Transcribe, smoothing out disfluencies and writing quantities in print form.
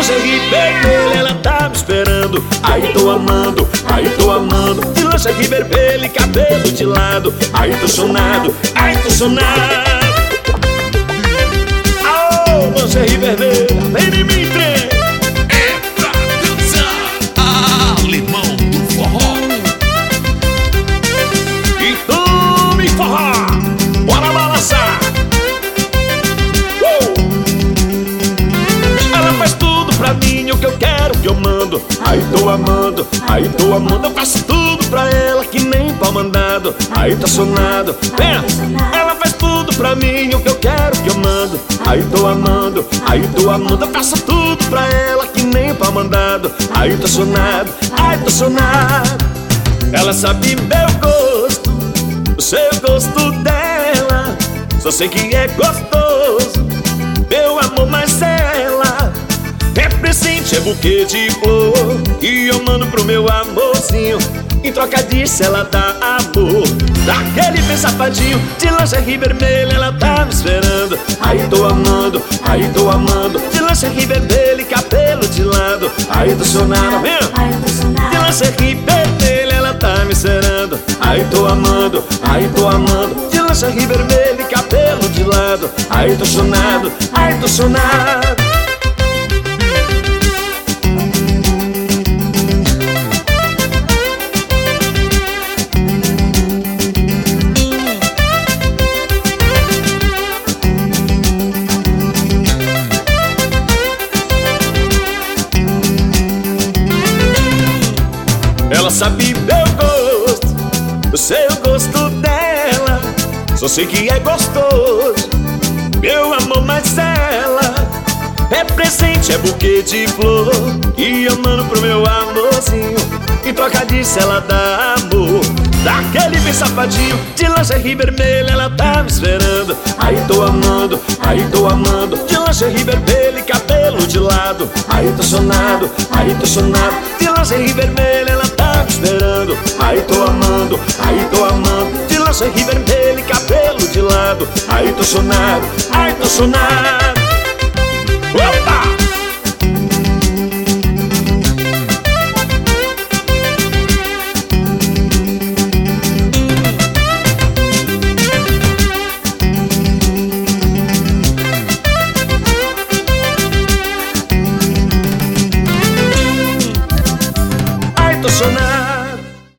lingerie vermelha, ela tá me esperando. Ai, tô amando, ai, tô amando. De lingerie vermelha e cabelo de lado. Ai, tô sonado, ai, tô sonado. Aô, lingerie vermelha, vem em mim, trem. É pra dançar, alemão do forró. E tu me forró, bora balançar. Ela faz tudo pra mim, o que eu quero, o que eu mando. Ai, tô amando, ai, tô amando. Eu faço tudo pra ela, que nem pau mandado. Ai, tá sonado, vem. Ela faz tudo pra mim, o que eu quero, o que eu mando. Ai, tô amando, ai, tô amando. Eu faço tudo pra ela, que nem pau mandado. Ai, tá sonado, ai, tá sonado. Ela sabe meu gosto, o seu gosto dela. Só sei que é gostoso, meu amor, mas ela é presente, é buquê de flor. E eu mando pro meu amorzinho, em troca disso ela dá amor. Daquele bem safadinho, de lingerie vermelha, ela tá me esperando. Ai, tô amando, ai, tô amando. De lingerie vermelha e cabelo de lado. Ai, tô sonado, vem. De lingerie vermelha, ela tá me esperando. Ai, tô amando, ai, tô amando. De lingerie vermelha e cabelo de lado. Ai, tô sonado, ai, tô sonado. Ela sabe meu gosto, o seu gosto dela. Só sei que é gostoso, meu amor, mas ela é presente, é buquê de flor. E eu mando pro meu amorzinho, em troca disso ela dá amor. Daquele bem safadinho, de lingerie vermelha, ela tá me esperando. Ai, tô amando, ai, tô amando. De lingerie vermelha e cabelo de lado. Ai, tô sonado, ai, tô sonado. De lingerie vermelha, ela tá me esperando. Ai, tô amando, ai, tô amando. De lingerie vermelha e cabelo de lado. Ai, tô sonado, ai, tô sonado.